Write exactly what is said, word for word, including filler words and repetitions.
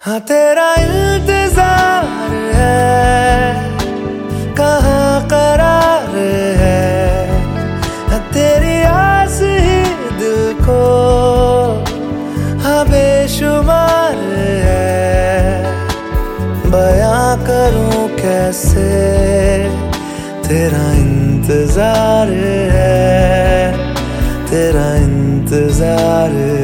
हाँ तेरा इंतजार है, कहाँ करार है, हाँ तेरी आस ही दिल को हाँ बेशुमार है। बयां करूं कैसे तेरा इंतजार है, तेरा इंतजार है।